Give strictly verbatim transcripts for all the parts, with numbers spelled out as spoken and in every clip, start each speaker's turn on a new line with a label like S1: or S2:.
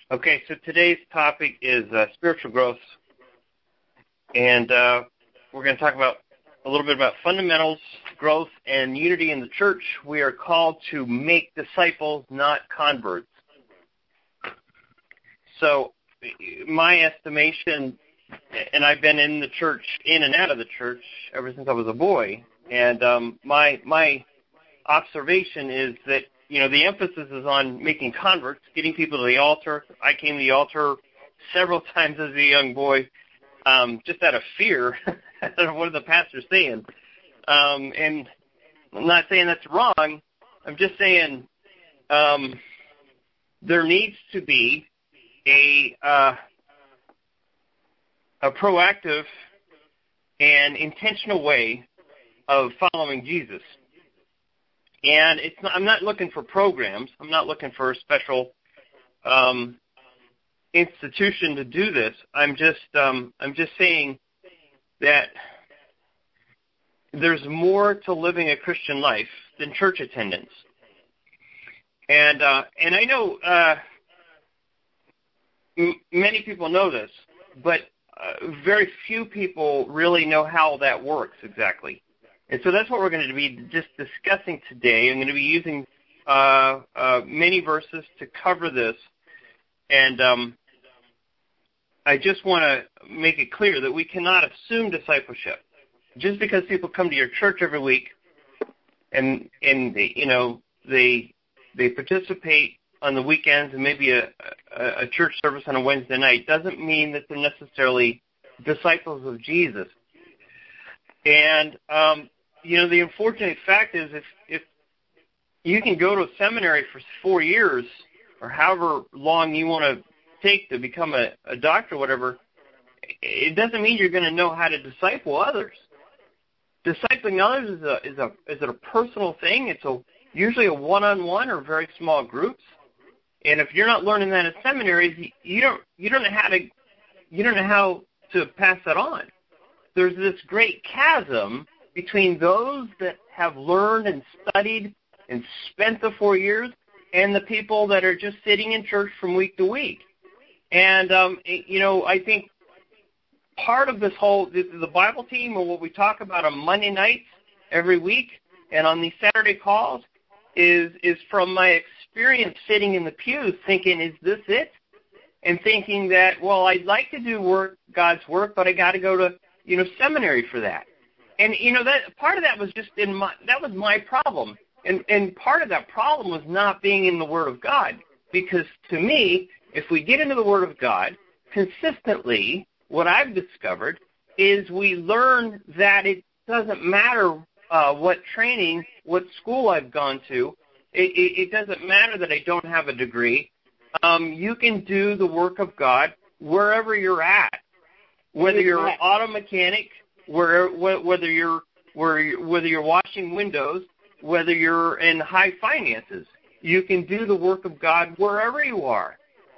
S1: Okay, so today's topic is uh, spiritual growth, and uh, we're going to talk about a little bit about fundamentals, growth, and unity in the church. We are called to make disciples, not converts. So my estimation, and I've been in the church, in and out of the church ever since I was a boy, and um, my my observation is that, you know, the emphasis is on making converts, getting people to the altar. I came to the altar several times as a young boy, um, just out of fear of what the pastor's saying. Um, and I'm not saying that's wrong. I'm just saying um, there needs to be a uh, a proactive and intentional way of following Jesus. And it's not, I'm not looking for programs. I'm not looking for a special um, institution to do this. I'm just um, I'm just saying that there's more to living a Christian life than church attendance. And uh, and I know uh, m- many people know this, but uh, very few people really know how that works exactly. And so that's what we're going to be just discussing today. I'm going to be using uh, uh, many verses to cover this. And um, I just want to make it clear that we cannot assume discipleship. Just because people come to your church every week and, and they, you know, they they participate on the weekends and maybe a, a, a church service on a Wednesday night doesn't mean that they're necessarily disciples of Jesus. And um you know, the unfortunate fact is if, if you can go to a seminary for four years or however long you want to take to become a, a doctor or whatever, it doesn't mean you're going to know how to disciple others. Discipling others is a is a is it a personal thing. It's a usually a one-on-one or very small groups. And if you're not learning that at seminaries, you don't you don't know how to you don't know how to pass that on. There's this great chasm between those that have learned and studied and spent the four years and the people that are just sitting in church from week to week. And, um, you know, I think part of this whole, the Bible team or what we talk about on Monday nights every week and on these Saturday calls is, is from my experience sitting in the pews thinking, is this it? And thinking that, well, I'd like to do work, God's work, but I got to go to, you know, seminary for that. And, you know, that part of that was just in my, that was my problem. And, and part of that problem was not being in the Word of God. Because to me, if we get into the Word of God, consistently, what I've discovered is we learn that it doesn't matter uh, what training, what school I've gone to. It, it, it doesn't matter that I don't have a degree. Um, you can do the work of God wherever you're at. Whether you're an auto mechanic, where, whether you're whether you're washing windows, whether you're in high finances, you can do the work of God wherever you are.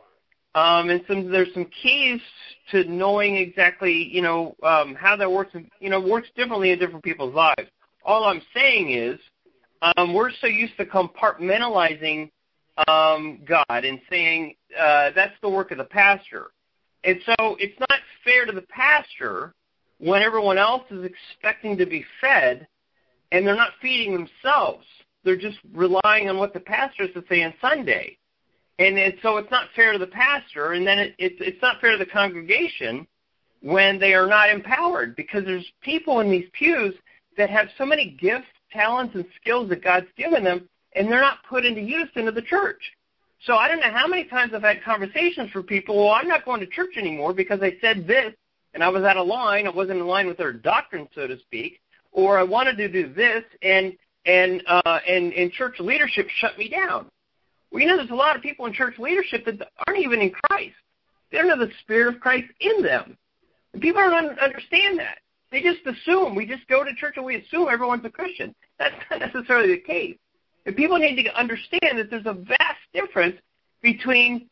S1: Um, and some, there's some keys to knowing exactly, you know, um, how that works. You know, works differently in different people's lives. All I'm saying is, um, we're so used to compartmentalizing um, God and saying uh, that's the work of the pastor. And so it's not fair to the pastor when everyone else is expecting to be fed and they're not feeding themselves. They're just relying on what the pastor has to say on Sunday. And, and so it's not fair to the pastor, and then it, it's, it's not fair to the congregation when they are not empowered, because there's people in these pews that have so many gifts, talents, and skills that God's given them, and they're not put into use into the church. So I don't know how many times I've had conversations for people, well, I'm not going to church anymore because I said this, and I was out of line. I wasn't in line with their doctrine, so to speak, or I wanted to do this, and and uh, and, and church leadership shut me down. Well, you know, there's a lot of people in church leadership that aren't even in Christ. They don't have the Spirit of Christ in them. And people don't understand that. They just assume. We just go to church and we assume everyone's a Christian. That's not necessarily the case. And people need to understand that there's a vast difference between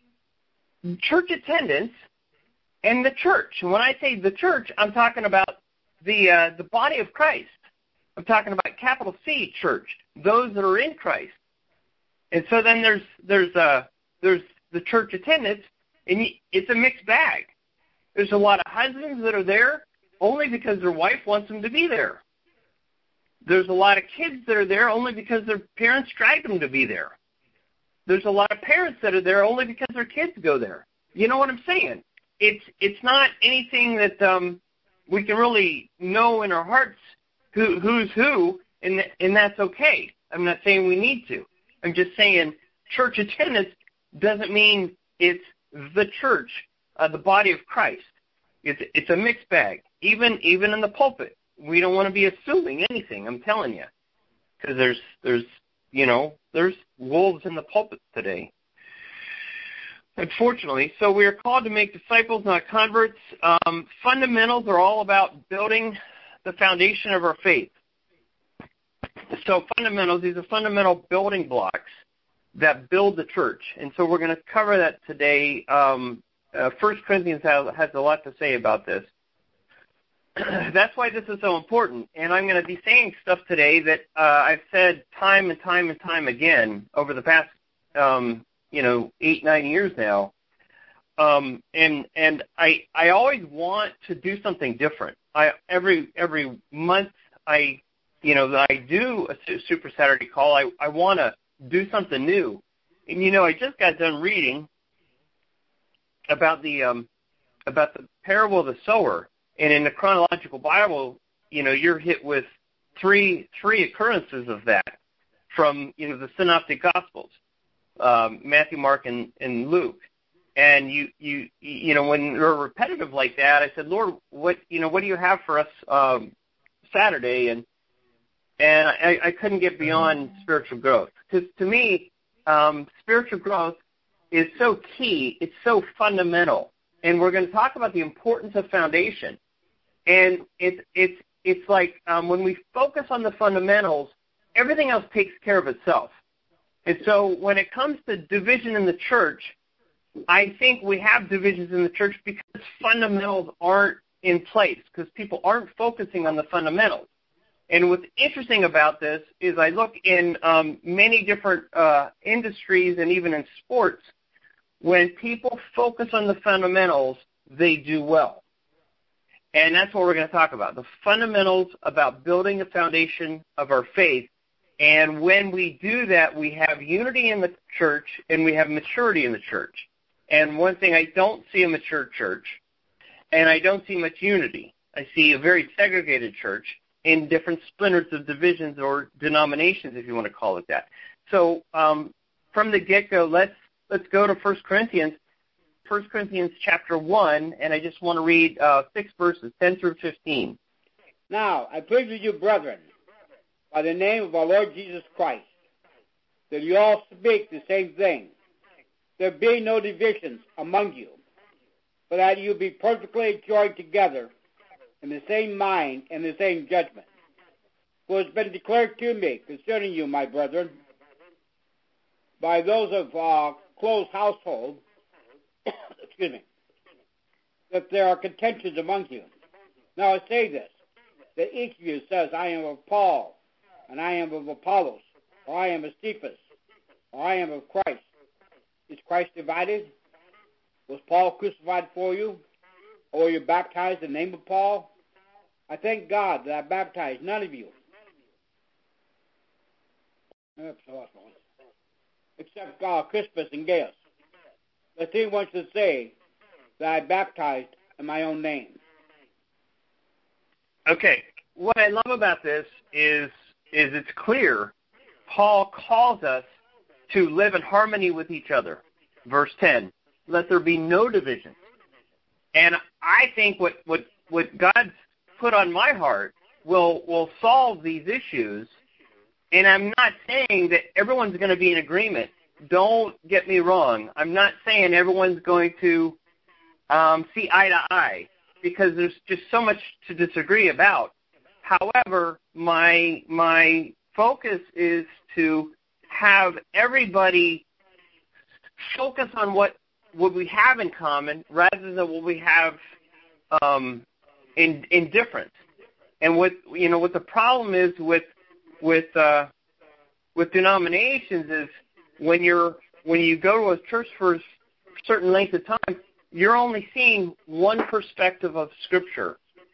S1: church attendance and the church. And when I say the church, I'm talking about the uh, the body of Christ. I'm talking about capital C church, those that are in Christ. And so then there's there's uh, there's the church attendance, and it's a mixed bag. There's a lot of husbands that are there only because their wife wants them to be there. There's a lot of kids that are there only because their parents dragged them to be there. There's a lot of parents that are there only because their kids go there. You know what I'm saying? It's it's not anything that um, we can really know in our hearts who who's who, and and that's okay. I'm not saying we need to. I'm just saying church attendance doesn't mean it's the church, uh, the body of Christ. It's it's a mixed bag. Even even in the pulpit, we don't want to be assuming anything. I'm telling you, because there's there's you know there's wolves in the pulpit today. Unfortunately, so we are called to make disciples, not converts. Um, fundamentals are all about building the foundation of our faith. So fundamentals, these are fundamental building blocks that build the church. And so we're going to cover that today. Um, uh, First Corinthians has, has a lot to say about this. That's why this is so important. And I'm going to be saying stuff today that uh, I've said time and time and time again over the past um you know, eight, nine years now. Um, and and I I always want to do something different. I every every month I, you know, I do a Super Saturday call. I, I want to do something new. And, you know, I just got done reading about the um, about the parable of the sower. And in the chronological Bible, you know, you're hit with three three occurrences of that from, you know, the Synoptic Gospels. Um, Matthew, Mark, and, and Luke, and you, you, you know, when you're repetitive like that, I said, Lord, what, you know, what do you have for us um, Saturday? And and I, I couldn't get beyond spiritual growth, because to me, um, spiritual growth is so key. It's so fundamental, and we're going to talk about the importance of foundation. And it's it's it's like um, when we focus on the fundamentals, everything else takes care of itself. And so when it comes to division in the church, I think we have divisions in the church because fundamentals aren't in place, because people aren't focusing on the fundamentals. And what's interesting about this is I look in um, many different uh, industries and even in sports, when people focus on the fundamentals, they do well. And that's what we're going to talk about, the fundamentals about building the foundation of our faith. And when we do that, we have unity in the church and we have maturity in the church. And one thing, I don't see a mature church, and I don't see much unity. I see a very segregated church in different splinters of divisions or denominations, if you want to call it that. So um, from the get-go, let's let's go to First Corinthians, First Corinthians chapter one, and I just want to read uh, six verses, ten through fifteen.
S2: Now, I plead with you, brethren, by the name of our Lord Jesus Christ, that you all speak the same thing. There be no divisions among you, but that you be perfectly joined together in the same mind and the same judgment. For it has been declared to me concerning you, my brethren, by those of uh, close household, excuse me, that there are contentions among you. Now I say this, that each of you says, I am of Paul, and I am of Apollos, or I am of Cephas, or I am of Christ. Is Christ divided? Was Paul crucified for you? Or were you baptized in the name of Paul? I thank God that I baptized none of you. Except God, Crispus and Gaius. Lest anyone should say that I baptized in my own name.
S1: Okay, what I love about this is is it's clear Paul calls us to live in harmony with each other. Verse ten, let there be no division. And I think what, what, what God's put on my heart will will solve these issues. And I'm not saying that everyone's going to be in agreement. Don't get me wrong. I'm not saying everyone's going to um, see eye to eye, because there's just so much to disagree about. However, my my focus is to have everybody focus on what, what we have in common rather than what we have um, in in difference. And what you know what the problem is with with uh, with denominations is when you're when you go to a church for a certain length of time, you're only seeing one perspective of Scripture.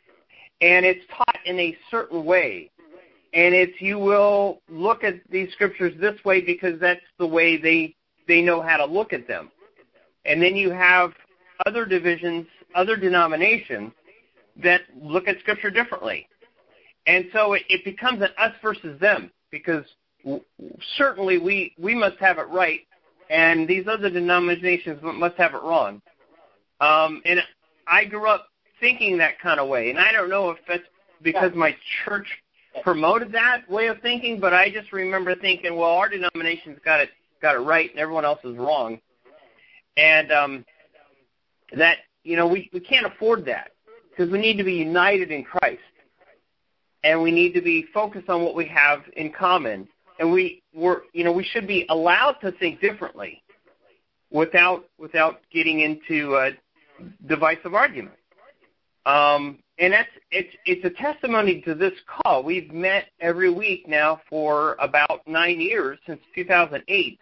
S1: And it's taught in a certain way. And it's you will look at these Scriptures this way because that's the way they they know how to look at them. And then you have other divisions, other denominations that look at Scripture differently. And so it, it becomes an us versus them because w- certainly we, we must have it right, and these other denominations must have it wrong. Um, and I grew up thinking that kind of way, and I don't know if that's because my church promoted that way of thinking, but I just remember thinking, well, our denomination's got it got it right, and everyone else is wrong. And um, that, you know, we, we can't afford that because we need to be united in Christ, and we need to be focused on what we have in common. And we we're, you know, we should be allowed to think differently without without getting into uh, divisive arguments. Um, and that's it's it's a testimony to this call. We've met every week now for about nine years since two thousand eight,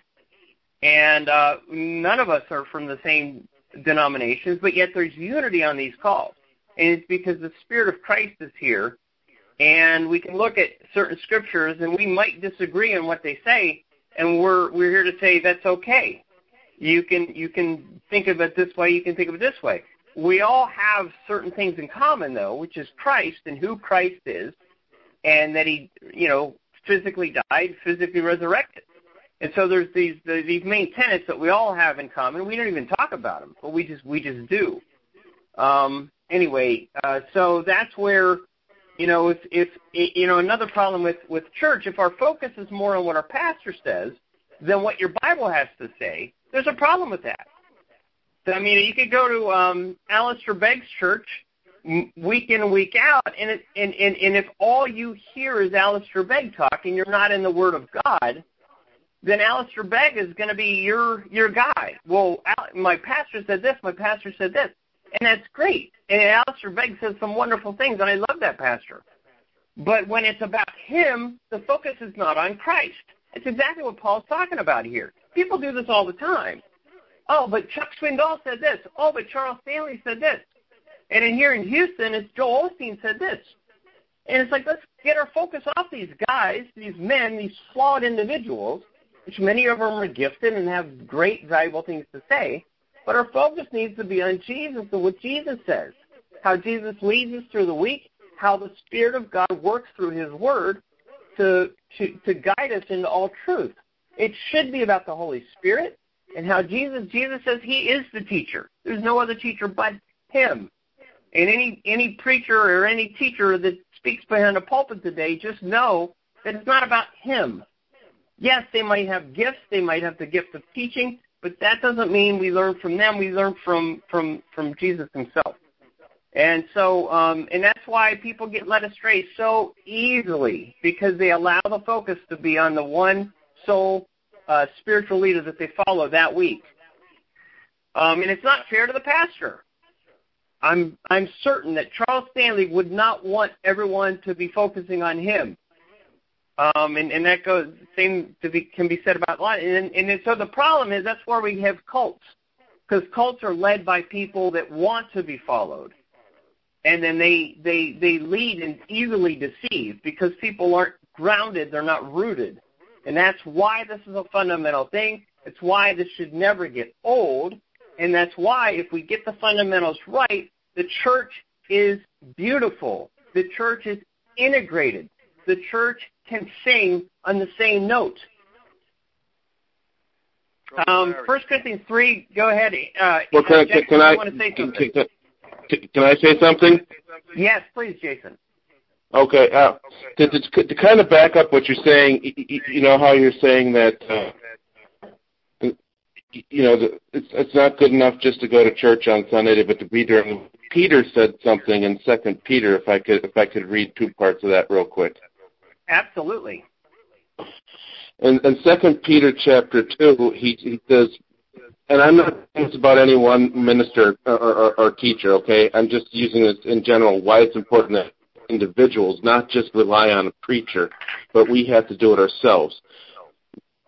S1: and uh, none of us are from the same denominations, but yet there's unity on these calls, and it's because the Spirit of Christ is here, and we can look at certain scriptures, and we might disagree on what they say, and we're we're here to say that's okay. You can you can think of it this way, you can think of it this way. We all have certain things in common, though, which is Christ and who Christ is, and that he, you know, physically died, physically resurrected. And so there's these the, these main tenets that we all have in common. We don't even talk about them, but we just we just do. Um, anyway, uh, so that's where, you know, if if you know another problem with with church, if our focus is more on what our pastor says than what your Bible has to say, there's a problem with that. I mean, you could go to um, Alistair Begg's church week in and week out, and, it, and, and, and if all you hear is Alistair Begg talk and you're not in the Word of God, then Alistair Begg is going to be your your guy. Well, Al, my pastor said this, my pastor said this, and that's great. And Alistair Begg says some wonderful things, and I love that pastor. But when it's about him, the focus is not on Christ. It's exactly what Paul's talking about here. People do this all the time. Oh, but Chuck Swindoll said this. Oh, but Charles Stanley said this. And in here in Houston, it's Joel Osteen said this. And it's like, let's get our focus off these guys, these men, these flawed individuals, which many of them are gifted and have great, valuable things to say. But our focus needs to be on Jesus and what Jesus says, how Jesus leads us through the week, how the Spirit of God works through His Word to, to, to guide us into all truth. It should be about the Holy Spirit. And how Jesus Jesus says He is the teacher. There's no other teacher but Him. And any any preacher or any teacher that speaks behind a pulpit today, just know that it's not about him. Yes, they might have gifts. They might have the gift of teaching, but that doesn't mean we learn from them. We learn from from, from Jesus Himself. And so, um, and that's why people get led astray so easily, because they allow the focus to be on the one sole Uh, spiritual leader that they follow that week. Um, and it's not fair to the pastor. I'm I'm certain that Charles Stanley would not want everyone to be focusing on him. Um, and, and that goes same to be, can be said about a lot. And, and so the problem is that's where we have cults, because cults are led by people that want to be followed. And then they, they, they lead and easily deceive because people aren't grounded, they're not rooted. And that's why this is a fundamental thing. It's why this should never get old. And that's why if we get the fundamentals right, the church is beautiful. The church is integrated. The church can sing on the same note. Um, First Corinthians three, go ahead. Uh,
S3: well, can, uh, Jason, can, I,
S1: want to say
S3: can, can, can I say something?
S1: Yes, please, Jason.
S3: Okay, uh, to, to, to kind of back up what you're saying, you know how you're saying that, uh, you know, it's, it's not good enough just to go to church on Sunday, but to be during. Peter said something in Second Peter. If I could, if I could read two parts of that real quick.
S1: Absolutely.
S3: In, in Second Peter chapter two, he, he says, and I'm not saying it's about any one minister or, or, or teacher. Okay, I'm just using this in general. Why it's important that individuals not just rely on a preacher, but we have to do it ourselves.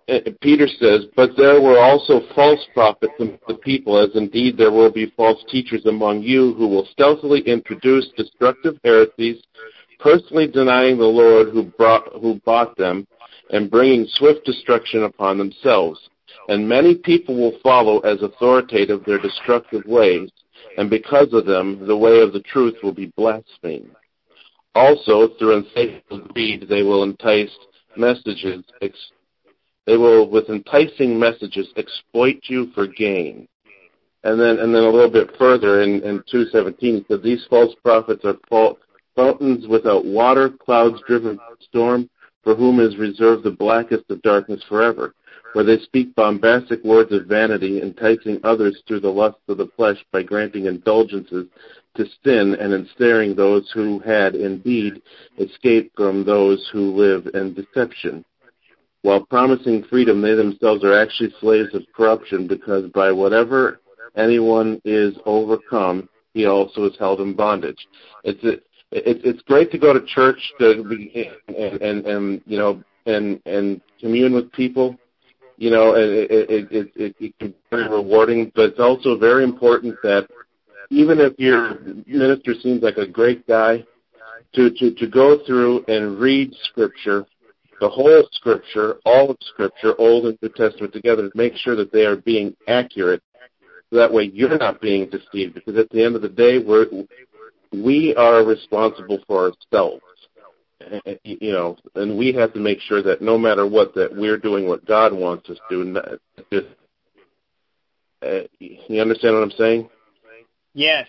S3: Peter says, but there were also false prophets among the people, as indeed there will be false teachers among you who will stealthily introduce destructive heresies, personally denying the Lord who brought, who bought them, and bringing swift destruction upon themselves. And many people will follow as authoritative their destructive ways, and because of them, the way of the truth will be blasphemed. Also, through insatiable greed, they will entice messages, ex- they will, with enticing messages, exploit you for gain. And then, and then a little bit further in, in two seventeen, it said, these false prophets are fountains without water, clouds driven by storm, for whom is reserved the blackest of darkness forever, where they speak bombastic words of vanity, enticing others through the lust of the flesh by granting indulgences to sin and ensnaring those who had indeed escaped from those who live in deception. While promising freedom, they themselves are actually slaves of corruption, because by whatever anyone is overcome, he also is held in bondage. It's a, it, it's great to go to church to be, and, and, and you know and and commune with people. You know, it, it, it, it, it can be very rewarding, but it's also very important that even if your minister seems like a great guy, to, to, to go through and read Scripture, the whole Scripture, all of Scripture, Old and New Testament together, to make sure that they are being accurate. So that way you're not being deceived, because at the end of the day, we're, we are responsible for ourselves. You know, and we have to make sure that no matter what, that we're doing what God wants us to do. Not just, uh, you understand what I'm saying?
S1: Yes.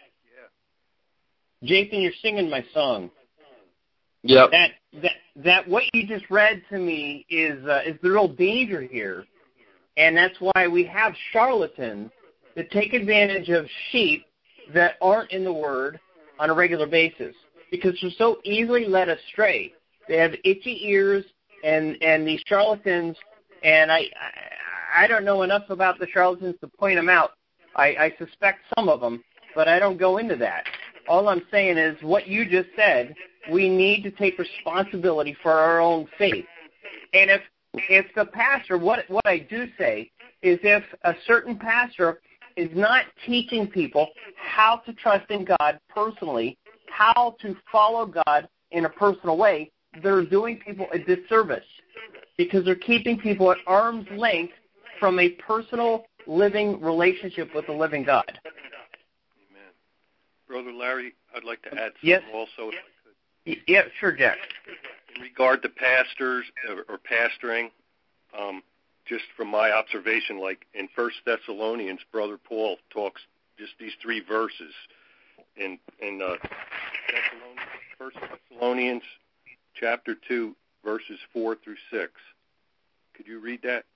S1: Jason, you're singing my song.
S3: Yep.
S1: That that that what you just read to me is uh, is the real danger here, and that's why we have charlatans that take advantage of sheep that aren't in the Word on a regular basis, because they're so easily led astray. They have itchy ears, and and these charlatans, and I I, I don't know enough about the charlatans to point them out. I, I suspect some of them, but I don't go into that. All I'm saying is what you just said, we need to take responsibility for our own faith. And if if the pastor, what what I do say is if a certain pastor is not teaching people how to trust in God personally, how to follow God in a personal way, they're doing people a disservice, because they're keeping people at arm's length from a personal living relationship with the living God.
S4: Amen. Brother Larry, I'd like to add something
S1: yes.
S4: also. If I could.
S1: Yeah, sure, Jack.
S4: In regard to pastors or, or pastoring, um, just from my observation, like in First Thessalonians, Brother Paul talks just these three verses in in uh, Thessalonians, First Thessalonians chapter two, verses four through six. Could you read that?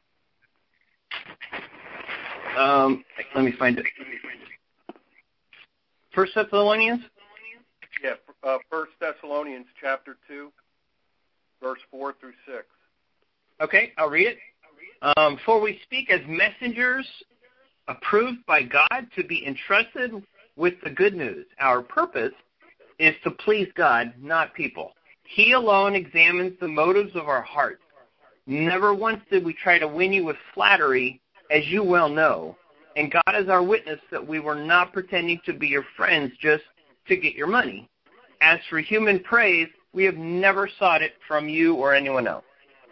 S1: Um, let me find it. First Thessalonians?
S4: Yeah, uh, First Thessalonians chapter two, verse four through six.
S1: Okay, I'll read it. Um, For we speak as messengers approved by God to be entrusted with the good news. Our purpose is to please God, not people. He alone examines the motives of our hearts. Never once did we try to win you with flattery, as you well know, and God is our witness that we were not pretending to be your friends just to get your money. As for human praise, we have never sought it from you or anyone else.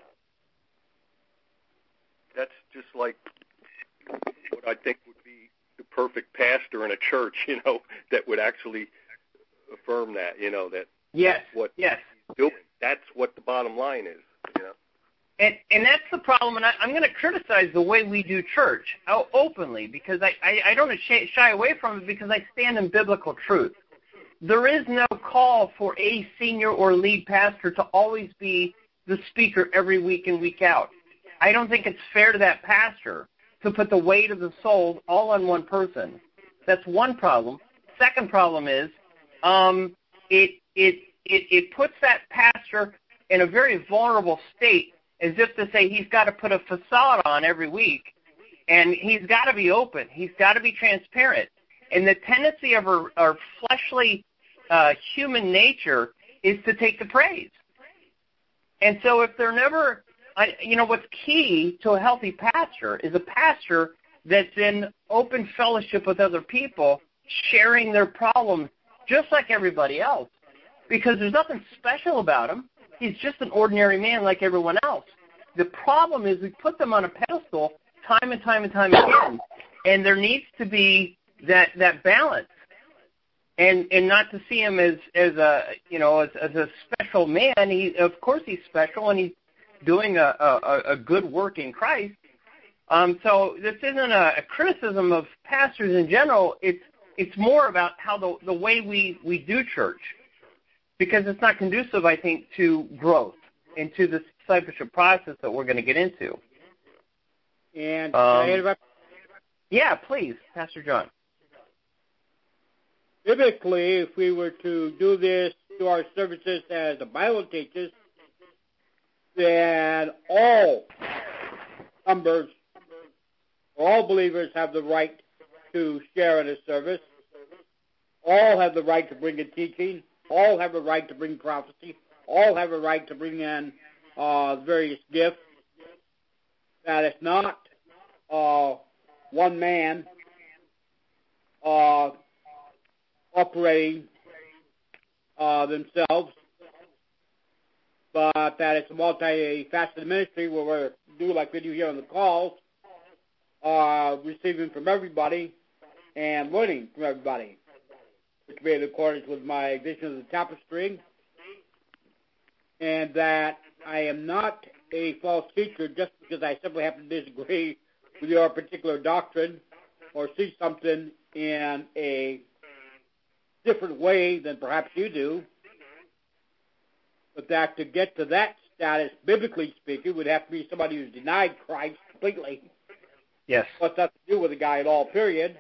S4: That's just like what I think would be the perfect pastor in a church, you know, that would actually affirm that, you know, that
S1: yes,
S4: that's what
S1: yes.
S4: he's doing. That's what the bottom line is, you know.
S1: And and that's the problem, and I, I'm going to criticize the way we do church openly, because I, I, I don't shy, shy away from it, because I stand in biblical truth. There is no call for a senior or lead pastor to always be the speaker every week in, week out. I don't think it's fair to that pastor to put the weight of the soul all on one person. That's one problem. Second problem is um, it, it, it, it puts that pastor in a very vulnerable state, as if to say he's got to put a facade on every week, and he's got to be open. He's got to be transparent. And the tendency of our, our fleshly uh, human nature is to take the praise. And so if they're never I, you know, what's key to a healthy pastor is a pastor that's in open fellowship with other people, sharing their problems just like everybody else, because there's nothing special about him. He's just an ordinary man like everyone else. The problem is we put them on a pedestal time and time and time again, and there needs to be that, that balance, and and not to see him as, as a you know as, as a special man. He of course he's special, and he's doing a, a, a good work in Christ. Um, so this isn't a, a criticism of pastors in general. It's it's more about how the the way we, we do church, because it's not conducive, I think, to growth and to the discipleship process that we're going to get into.
S2: And
S1: um,
S2: can I interrupt?
S1: Yeah, please, Pastor John.
S2: Biblically, if we were to do this to our services as the Bible teaches, then all members, all believers have the right to share in a service. All have the right to bring in teaching. All have a right to bring prophecy. All have a right to bring in uh, various gifts. That it's not uh, one man uh, operating uh, themselves, but that it's a multi-faceted ministry where we do like we do here on the calls, uh, receiving from everybody and learning from everybody, which may be in accordance with my vision of the tapestry, and that I am not a false teacher just because I simply happen to disagree with your particular doctrine or see something in a different way than perhaps you do, but that to get to that status, biblically speaking, would have to be somebody who's denied Christ completely.
S1: Yes.
S2: What's that to do with a guy at all, period?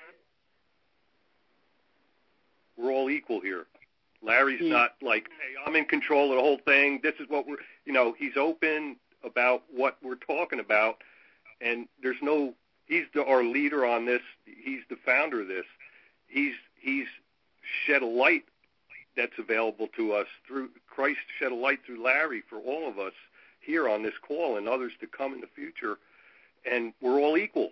S4: We're all equal here. Larry's
S2: Hmm.
S4: not like, hey, I'm in control of the whole thing. This is what we're, you know, he's open about what we're talking about, and there's no, he's the, our leader on this. He's the founder of this. He's he's shed a light that's available to us through Christ, shed a light through Larry for all of us here on this call and others to come in the future, and we're all equal.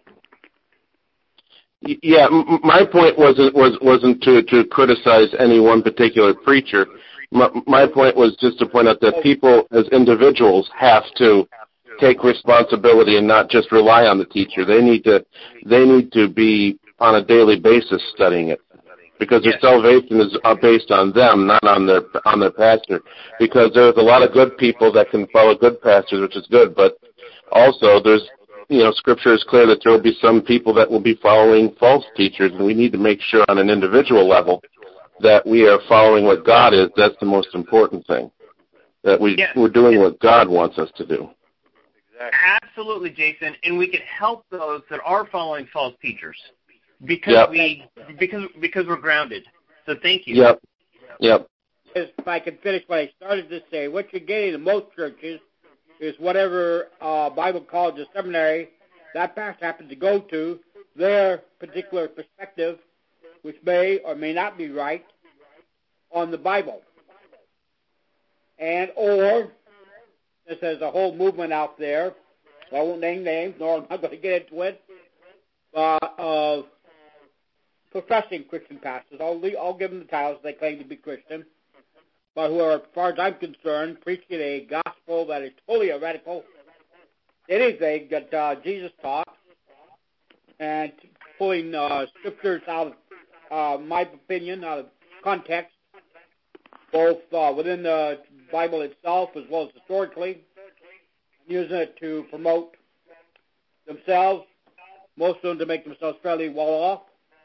S3: Yeah, m- my point wasn't was wasn't to to criticize any one particular preacher. My, my point was just to point out that people as individuals have to take responsibility and not just rely on the teacher. They need to they need to be on a daily basis studying it, because their
S1: Yes.
S3: salvation is uh, based on them, not on their on their pastor. Because there's a lot of good people that can follow good pastors, which is good, but also there's, you know, Scripture is clear that there will be some people that will be following false teachers, and we need to make sure on an individual level that we are following what God is. That's the most important thing, that we,
S1: Yes.
S3: we're doing what God wants us to do.
S4: Exactly.
S1: Absolutely, Jason, and we can help those that are following false teachers because
S3: Yep.
S1: we because because we're grounded. So thank you.
S3: Yep. Yep.
S2: If I can finish what I started to say, what you're getting in most churches is whatever uh, Bible college or seminary that pastor happens to go to, their particular perspective, which may or may not be right, on the Bible. And or, this is a whole movement out there, I won't name names, nor am I going to get into it, uh, of professing Christian pastors. I'll, I'll give them the titles. They claim to be Christian, but who are, as far as I'm concerned, preaching a gospel that is totally heretical, anything that uh, Jesus taught, and pulling uh, scriptures out of, uh, my opinion, out of context, both uh, within the Bible itself as well as historically, using it to promote themselves, most of them to make themselves fairly well off.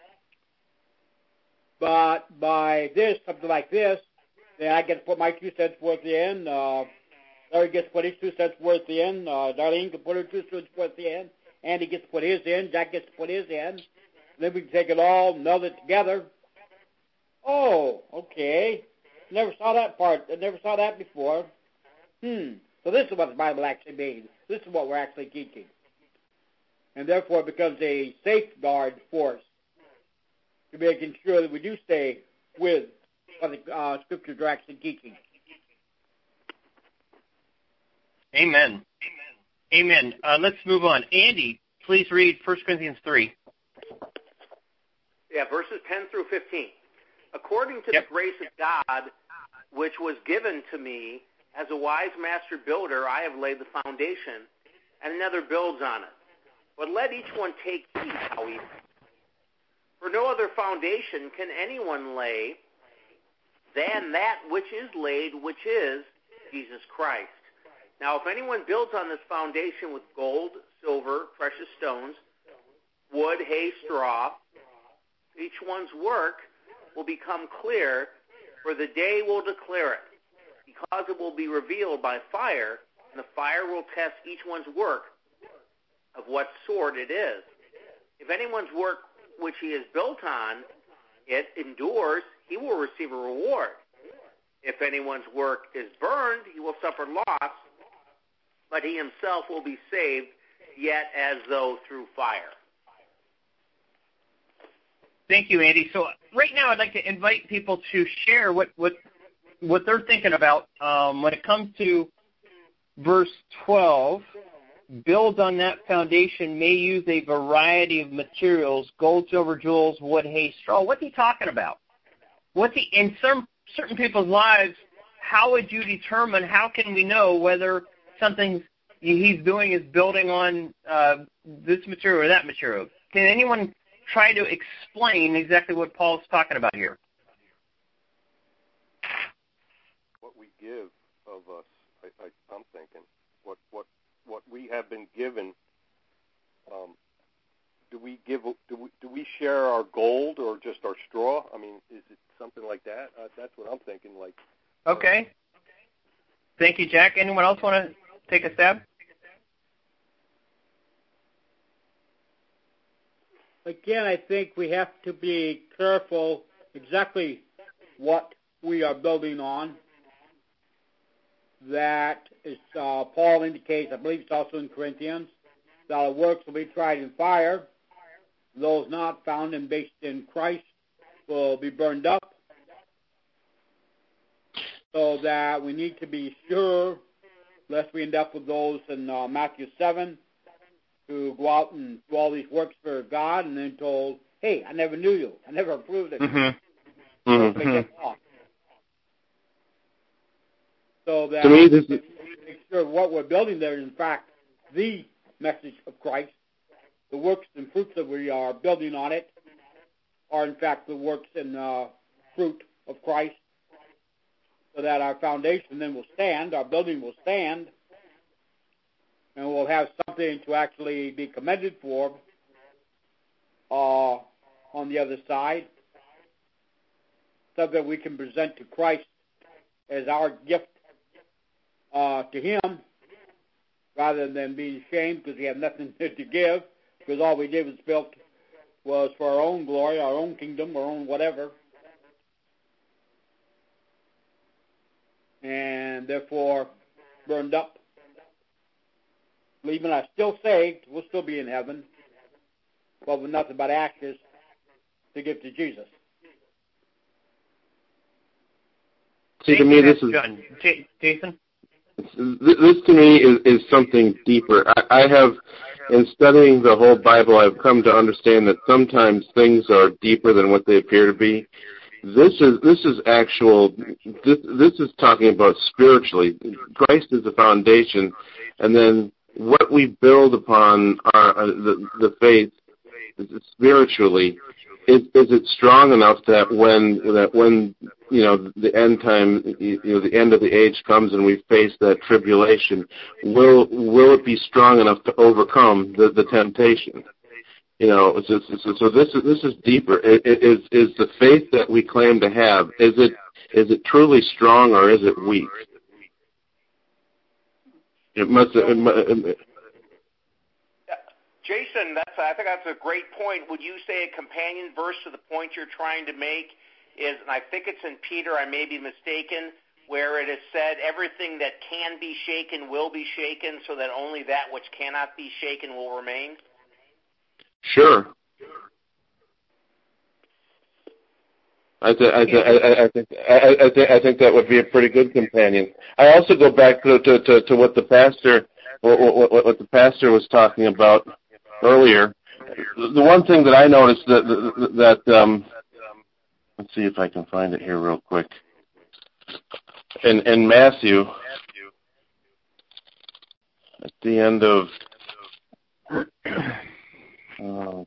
S2: But by this, something like this, then I get to put my two cents worth in. Uh, Larry gets to put his two cents worth in. Uh, Darlene can put her two cents worth in. Andy gets to put his in. Jack gets to put his in. And then we can take it all, meld it together. Oh, okay. Never saw that part. I never saw that before. Hmm. So this is what the Bible actually means. This is what we're actually teaching. And therefore it becomes a safeguard force to making sure that we do stay with what the uh, Scriptures are actually teaching.
S1: Amen. Amen. Uh, let's move on. Andy, please read First Corinthians three.
S5: Yeah, verses ten through fifteen. According to
S1: Yep.
S5: the grace of God, which was given to me, as a wise master builder, I have laid the foundation, and another builds on it. But let each one take heed how he. For no other foundation can anyone lay than that which is laid, which is Jesus Christ. Now, if anyone builds on this foundation with gold, silver, precious stones, wood, hay, straw, each one's work will become clear, for the day will declare it, because it will be revealed by fire, and the fire will test each one's work of what sort it is. If anyone's work which he is built on, it endures, he will receive a reward. If anyone's work is burned, he will suffer loss, but he himself will be saved, yet as though through fire.
S1: Thank you, Andy. So right now I'd like to invite people to share what, what, what they're thinking about um, when it comes to verse twelve. Build on that foundation, may use a variety of materials, gold, silver, jewels, wood, hay, straw. What's he talking about? What's he, in some certain people's lives, how would you determine, how can we know whether something he's doing is building on uh, this material or that material? Can anyone try to explain exactly what Paul's talking about here?
S4: What we give of us, I, I, I'm thinking, what what what we have been given. Um, do we give? Do we do we share our gold or just our straw? I mean, is it something like that? Uh, that's what I'm thinking. Like.
S1: Okay. Thank you, Jack. Anyone else want to take a stab?
S2: Again, I think we have to be careful exactly what we are building on. That is, uh, Paul indicates, I believe it's also in Corinthians, that our works will be tried in fire. Those not found and based in Christ will be burned up. So that we need to be sure, lest we end up with those in uh, Matthew seven, who go out and do all these works for God and then told, hey, I never knew you. I never approved it.
S3: Mm-hmm. Mm-hmm.
S2: So that
S3: to me, this is...
S2: make sure what we're building there is, in fact, the message of Christ. The works and fruits that we are building on it are, in fact, the works and uh, fruit of Christ, so that our foundation then will stand, our building will stand, and we'll have something to actually be commended for uh, on the other side, something we can present to Christ as our gift uh, to Him, rather than being ashamed because we have nothing to give, because all we did was built was for our own glory, our own kingdom, our own whatever, and therefore burned up. Even are still saved, we'll still be in heaven, but with nothing but ashes to give to Jesus.
S3: See, to me, this is
S1: J- Jason.
S3: This to me is, is something deeper. I, I have, in studying the whole Bible, I've come to understand that sometimes things are deeper than what they appear to be. This is this is actual. This this is talking about spiritually. Christ is the foundation, and then what we build upon our uh, the, the faith spiritually. Is, is it strong enough that when that when you know the end time, you know, the end of the age comes and we face that tribulation, will will it be strong enough to overcome the, the temptation? You know, so, so, so this is this is deeper. Is is the faith that we claim to have, is it is it truly strong or is it weak? It must. It, it,
S5: Jason, that's I think that's a great point. Would you say a companion verse to the point you're trying to make is, and I think it's in Peter, I may be mistaken, where it is said, everything that can be shaken will be shaken, so that only that which cannot be shaken will remain?
S3: Sure. I, th- I, th- I, I think I, I, th- I think that would be a pretty good companion. I also go back to to, to, to what the pastor what, what, what the pastor was talking about earlier, the one thing that I noticed that, that um, let's see if I can find it here real quick. In, in Matthew, at the end of oh,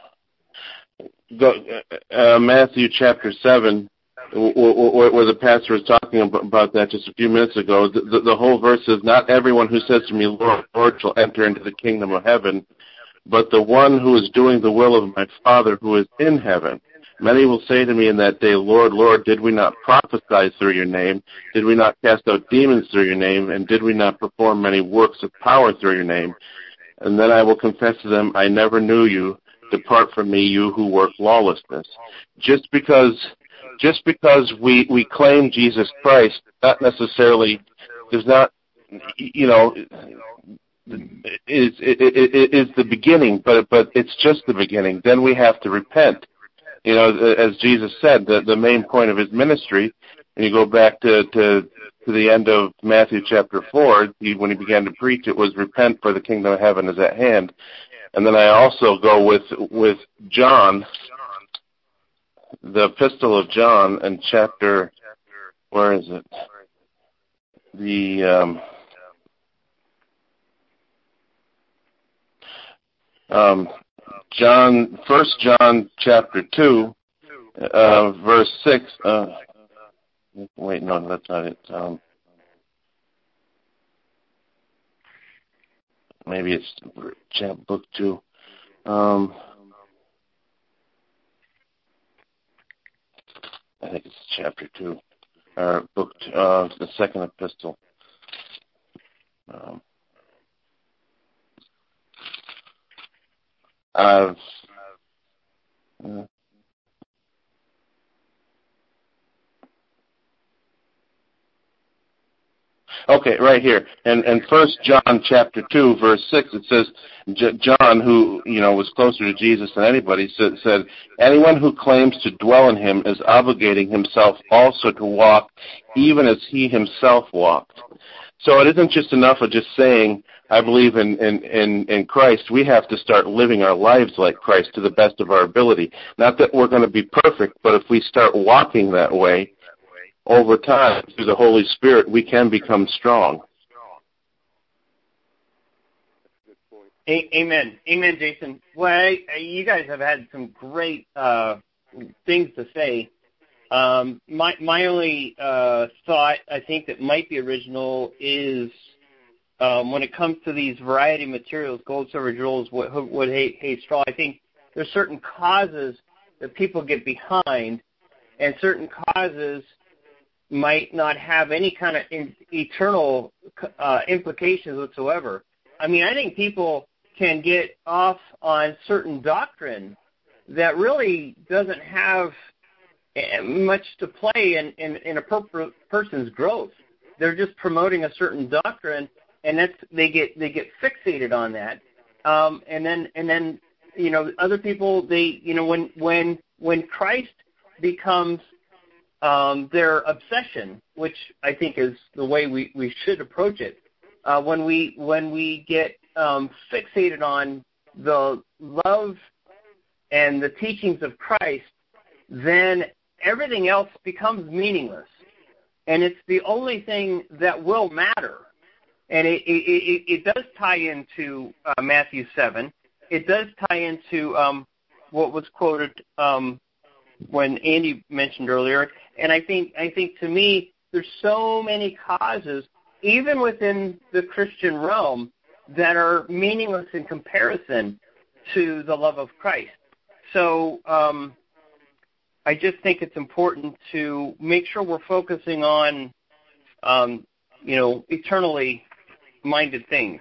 S3: the, uh, Matthew chapter seven, where, where the pastor was talking about that just a few minutes ago, the, the, the whole verse is, "Not everyone who says to me, Lord, Lord, shall enter into the kingdom of heaven, but the one who is doing the will of my Father who is in heaven. Many will say to me in that day, Lord, Lord, did we not prophesy through your name? Did we not cast out demons through your name? And did we not perform many works of power through your name? And then I will confess to them, I never knew you. Depart from me, you who work lawlessness." Just because, just because we, we claim Jesus Christ, not necessarily, does not, you know, is, is, is the beginning, but, but it's just the beginning. Then we have to repent. You know, as Jesus said, the, the main point of his ministry, and you go back to, to, to the end of Matthew chapter four, he, when he began to preach, it was repent for the kingdom of heaven is at hand. And then I also go with, with John, the epistle of John, and chapter, where is it? The, um, um, John, First John chapter two, uh, verse six. Uh, wait, no, that's not it. Um, maybe it's book two. Um, I think it's chapter two, or book two, uh, the second epistle. Um, I've, uh, okay, right here. And and First John chapter two, verse six, it says, J- John, who, you know, was closer to Jesus than anybody, said, said, anyone who claims to dwell in him is obligating himself also to walk even as he himself walked. So it isn't just enough of just saying, I believe in, in, in, in Christ. We have to start living our lives like Christ to the best of our ability. Not that we're going to be perfect, but if we start walking that way, over time, through the Holy Spirit, we can become strong.
S1: Amen. Amen, Jason. Well, I, you guys have had some great uh, things to say. Um, my my only uh, thought, I think, that might be original is um, when it comes to these variety materials, gold, silver, jewels, wood, wood hay, hay, straw, I think there's certain causes that people get behind, and certain causes might not have any kind of in, eternal uh, implications whatsoever. I mean, I think people can get off on certain doctrine that really doesn't have much to play in, in, in a per- person's growth. They're just promoting a certain doctrine, and that's they get they get fixated on that. Um, and then and then you know other people they you know when when when Christ becomes um, their obsession, which I think is the way we, we should approach it. Uh, when we when we get um, fixated on the love and the teachings of Christ, then everything else becomes meaningless, and it's the only thing that will matter. And it it, it, it does tie into uh, Matthew seven. It does tie into um, what was quoted um, when Andy mentioned earlier. And I think I think to me, there's so many causes, even within the Christian realm, that are meaningless in comparison to the love of Christ. So um, I just think it's important to make sure we're focusing on, um, you know, eternally minded things.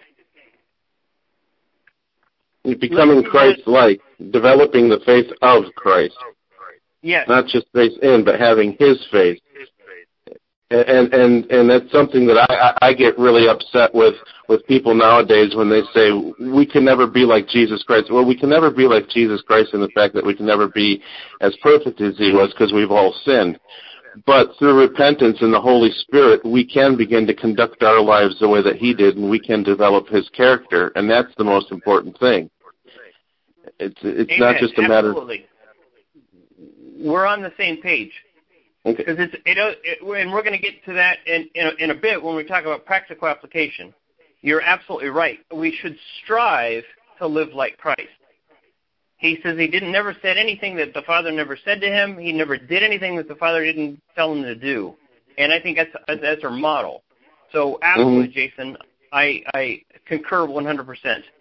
S3: Becoming Christ-like, developing the faith of Christ.
S1: Yes.
S3: Not just faith in, but having His faith. And and and that's something that I, I get really upset with, with people nowadays when they say, we can never be like Jesus Christ. Well, we can never be like Jesus Christ in the fact that we can never be as perfect as He was because we've all sinned. But through repentance and the Holy Spirit, we can begin to conduct our lives the way that he did, and we can develop his character, and that's the most important thing. It's it's
S1: Amen.
S3: not just a matter.
S1: Absolutely. We're on the same page.
S3: Okay.
S1: Because it's it, it, and we're going to get to that in, in a, in a bit when we talk about practical application. You're absolutely right. We should strive to live like Christ. He says he didn't never said anything that the Father never said to him. He never did anything that the Father didn't tell him to do. And I think that's that's our model. So absolutely, mm-hmm. Jason, I, I concur one hundred percent.